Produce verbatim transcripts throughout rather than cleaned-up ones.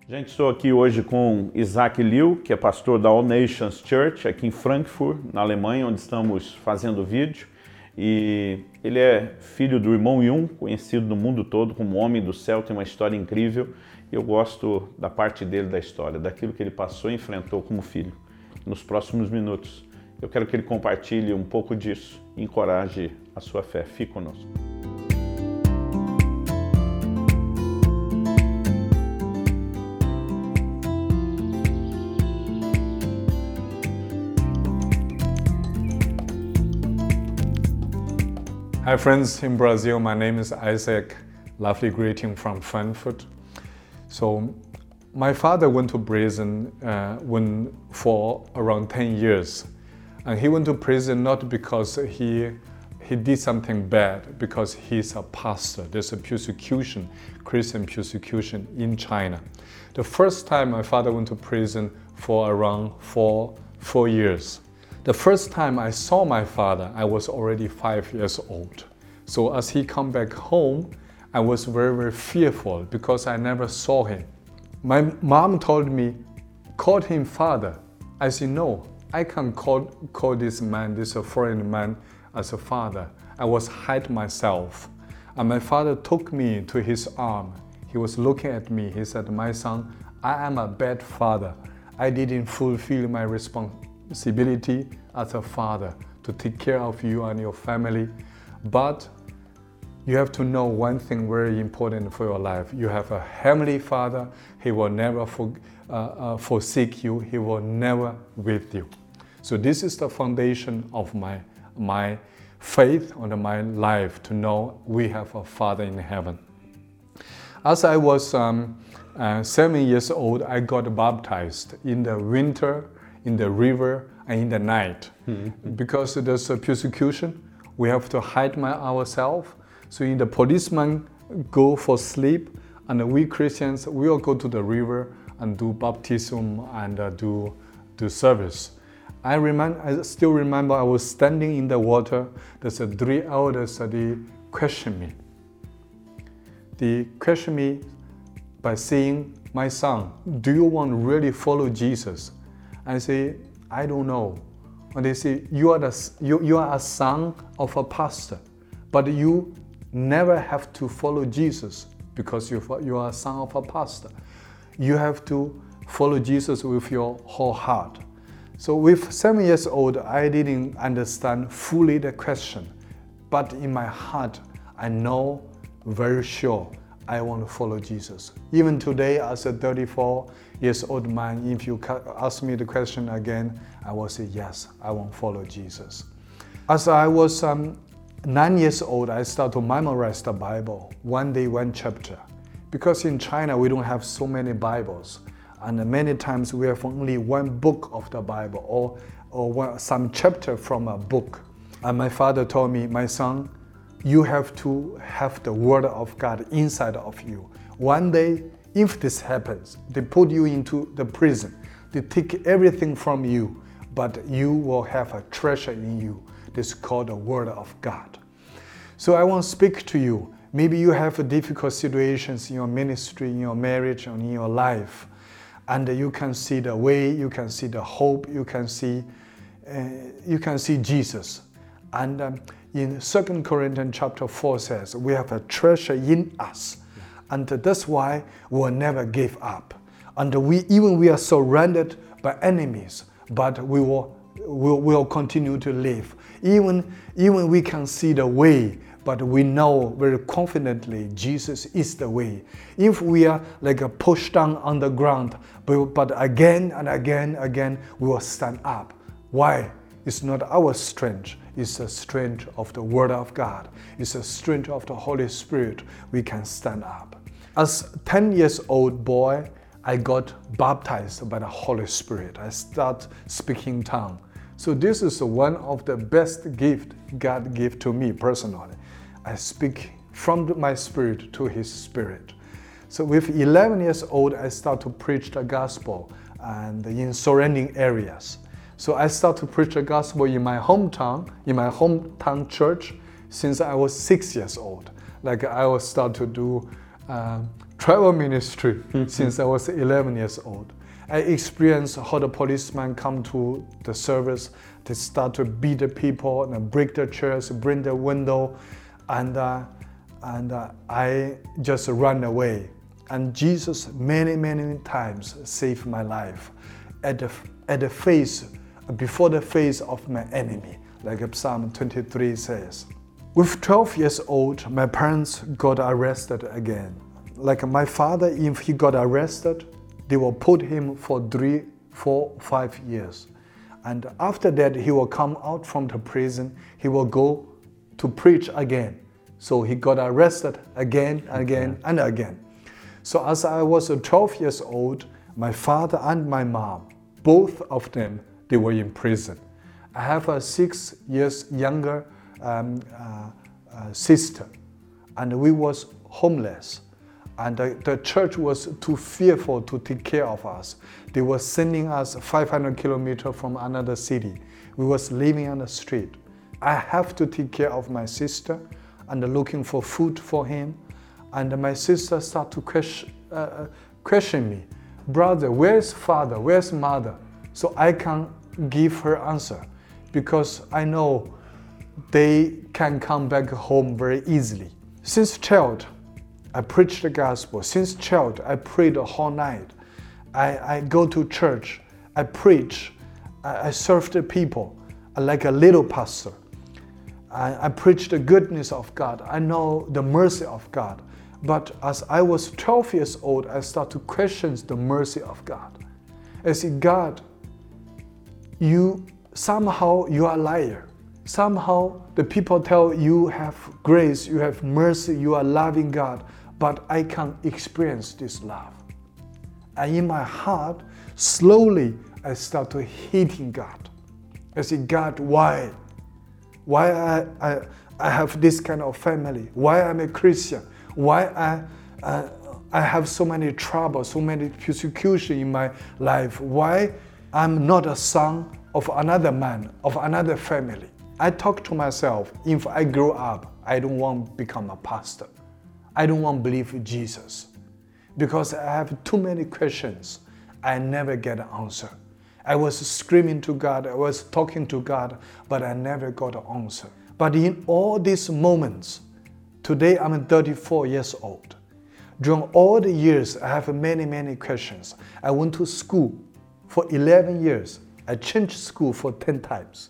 Gente, estou aqui hoje com Isaac Liu, que é pastor da All Nations Church, aqui em Frankfurt, na Alemanha, onde estamos fazendo vídeo. E ele é filho do irmão Yun, conhecido no mundo todo como Homem do Céu, tem uma história incrível. E eu gosto da parte dele da história, daquilo que ele passou e enfrentou como filho. Nos próximos minutos, eu quero que ele compartilhe um pouco disso e encoraje a sua fé. Fique conosco. Hi friends in Brazil, my name is Isaac. Lovely greeting from Frankfurt. So my father went to prison uh, when, for around ten years. And he went to prison not because he, he did something bad, because he's a pastor. There's a persecution, Christian persecution in China. The first time my father went to prison for around four, four years. The first time I saw my father, I was already five years old. So as he come back home, I was very, very fearful because I never saw him. My mom told me, call him father. I said, no, I can't call, call this man, this foreign man, as a father. I was hide myself. And my father took me to his arm. He was looking at me. He said, my son, I am a bad father. I didn't fulfill my responsibility. responsibility as a father to take care of you and your family. But you have to know one thing very important for your life. You have a heavenly Father. He will never for, uh, uh, forsake you. He will never with you. So this is the foundation of my, my faith and my life, to know we have a Father in heaven. As I was um, uh, seven years old, I got baptized in the winter, in the river, and in the night. Mm-hmm. Because there's a persecution, we have to hide my, ourselves. So in the policemen go for sleep, and we Christians, we will go to the river and do baptism and uh, do, do service. I, remember, I still remember I was standing in the water. There's a three elders, uh, they questioned me. They questioned me by saying, my son, do you want to really follow Jesus? I say, I don't know. And they say, you are, the, you, you are a son of a pastor, but you never have to follow Jesus because you, you are a son of a pastor. You have to follow Jesus with your whole heart. So with seven years old, I didn't understand fully the question, but in my heart, I know very sure I want to follow Jesus. Even today, as a thirty-four years old man, if you ask me the question again, I will say, yes, I want to follow Jesus. As I was um, nine years old, I started to memorize the Bible, one day, one chapter. Because in China, we don't have so many Bibles. And many times we have only one book of the Bible, or, or one, some chapter from a book. And my father told me, my son, you have to have the Word of God inside of you. One day, if this happens, they put you into the prison. They take everything from you, but you will have a treasure in you. This is called the Word of God. So I want to speak to you. Maybe you have difficult situations in your ministry, in your marriage, and in your life. And you can see the way, you can see the hope, you can see, uh, you can see Jesus. And um, in Second Corinthians chapter four says, we have a treasure in us. And that's why we'll never give up. And we, even we are surrounded by enemies, but we will, will, will continue to live. Even, even we can see the way, but we know very confidently Jesus is the way. If we are like a pushed down on the ground, but, but again and again, again, we will stand up. Why? It's not our strength. It's the strength of the Word of God. It's the strength of the Holy Spirit. We can stand up. As a ten years old boy, I got baptized by the Holy Spirit. I start speaking tongue. So this is one of the best gifts God gave to me personally. I speak from my spirit to His Spirit. So with eleven years old, I start to preach the gospel and in surrounding areas. So I start to preach the gospel in my hometown, in my hometown church, since I was six years old. Like I will start to do uh, travel ministry since I was eleven years old. I experienced how the policemen come to the service, they start to beat the people and break the chairs, break the window, and uh, and uh, I just run away. And Jesus many, many times saved my life at the, at the face, before the face of my enemy, like Psalm twenty-three says. With twelve years old, my parents got arrested again. Like my father, if he got arrested, they will put him for three, four, five years. And after that, he will come out from the prison, he will go to preach again. So he got arrested again, again, and again. So as I was twelve years old, my father and my mom, both of them, they were in prison. I have a six years younger um, uh, uh, sister, and we was homeless. And the, the church was too fearful to take care of us. They were sending us five hundred kilometers from another city. We was living on the street. I have to take care of my sister and looking for food for him. And my sister started to question, uh, question me, brother, where's father, where's mother? So I can give her answer because I know they can come back home very easily. Since child, I preach the gospel. Since child, I pray the whole night. I, I go to church, I preach, I, I serve the people like a little pastor. I, I preach the goodness of God. I know the mercy of God. But as I was twelve years old, I started to question the mercy of God. I said, God, you somehow you are a liar. Somehow the people tell you have grace, you have mercy, you are loving God, but I can't experience this love. And in my heart, slowly I start to hating God. I said, God, why? Why I, I, I have this kind of family? Why I'm a Christian? Why I, uh, I have so many troubles, so many persecution in my life? Why I'm not a son of another man, of another family? I talk to myself, if I grow up, I don't want to become a pastor. I don't want to believe in Jesus. Because I have too many questions, I never get an answer. I was screaming to God, I was talking to God, but I never got an answer. But in all these moments, today I'm thirty-four years old. During all the years, I have many, many questions. I went to school for eleven years. I changed school for ten times.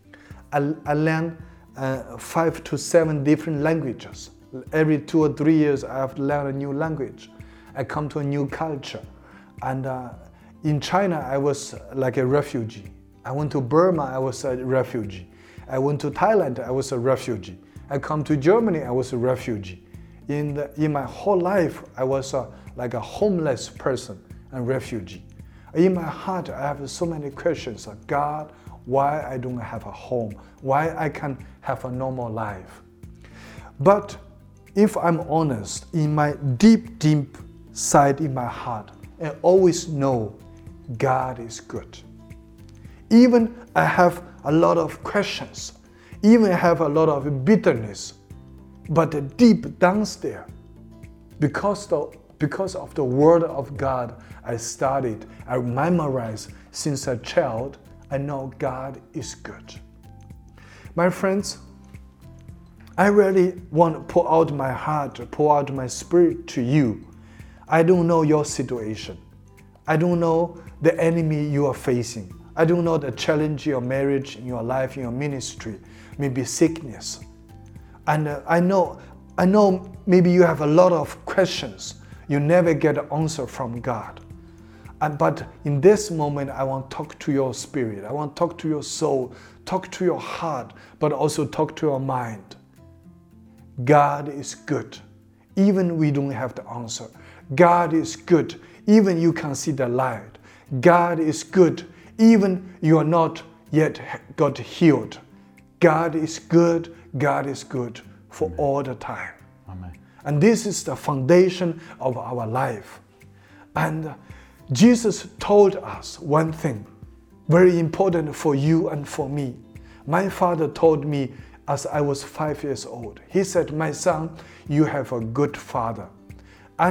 I, I learned uh, five to seven different languages. Every two or three years, I have to learn a new language. I come to a new culture. And uh, in China, I was like a refugee. I went to Burma, I was a refugee. I went to Thailand, I was a refugee. I come to Germany, I was a refugee. In, the, in my whole life, I was a, like a homeless person and refugee. In my heart, I have so many questions. God, why I don't have a home? Why I can't have a normal life? But if I'm honest, in my deep, deep side in my heart, I always know God is good. Even I have a lot of questions, even I have a lot of bitterness, but deep downstairs, because, the, because of the Word of God I studied, I memorized since a child, I know God is good. My friends, I really want to pour out my heart, pour out my spirit to you. I don't know your situation. I don't know the enemy you are facing. I don't know the challenge in your marriage, in your life, in your ministry, maybe sickness. And uh, I know, I know maybe you have a lot of questions. You never get an answer from God. And, but in this moment, I want to talk to your spirit. I want to talk to your soul, talk to your heart, but also talk to your mind. God is good, even we don't have the answer. God is good, even you can see the light. God is good, even you are not yet got healed. God is good, God is good for Amen. All the time. Amen. And this is the foundation of our life. And Jesus told us one thing, very important for you and for me. My father told me as I was five years old. He said, my son, you have a good father. And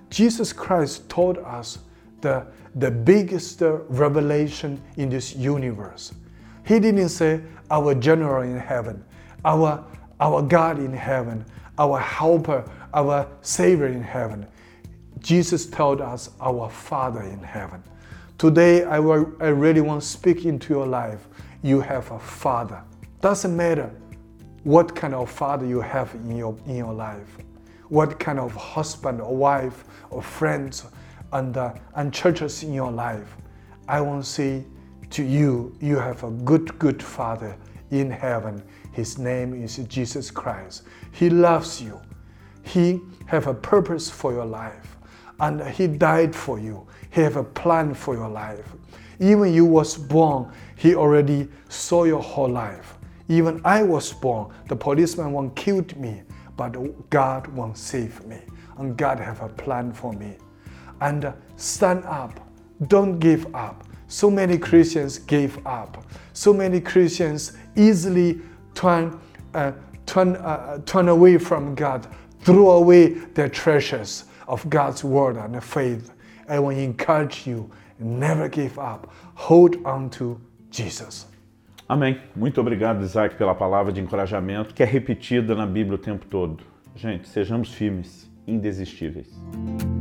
Jesus Christ told us the, the biggest revelation in this universe. He didn't say our general in heaven, our, our God in heaven, our helper, our Savior in heaven. Jesus told us our Father in heaven. Today, I, will, I really want to speak into your life. You have a Father. Doesn't matter what kind of father you have in your, in your life, what kind of husband or wife or friends and, uh, and churches in your life. I want to say to you, you have a good, good Father in heaven. His name is Jesus Christ. He loves you. He have a purpose for your life. And He died for you. He have a plan for your life. Even you was born, He already saw your whole life. Even I was born, the policeman won't kill me, but God won't save me. And God have a plan for me. And stand up. Don't give up. So many Christians gave up. So many Christians easily turn, uh, turn, uh, turn away from God, throw away their treasures of God's word and faith. I want to encourage you, never give up. Hold on to Jesus. Amém. Muito obrigado, Isaac, pela palavra de encorajamento, que é repetida na Bíblia o tempo todo. Gente, sejamos firmes, indesistíveis.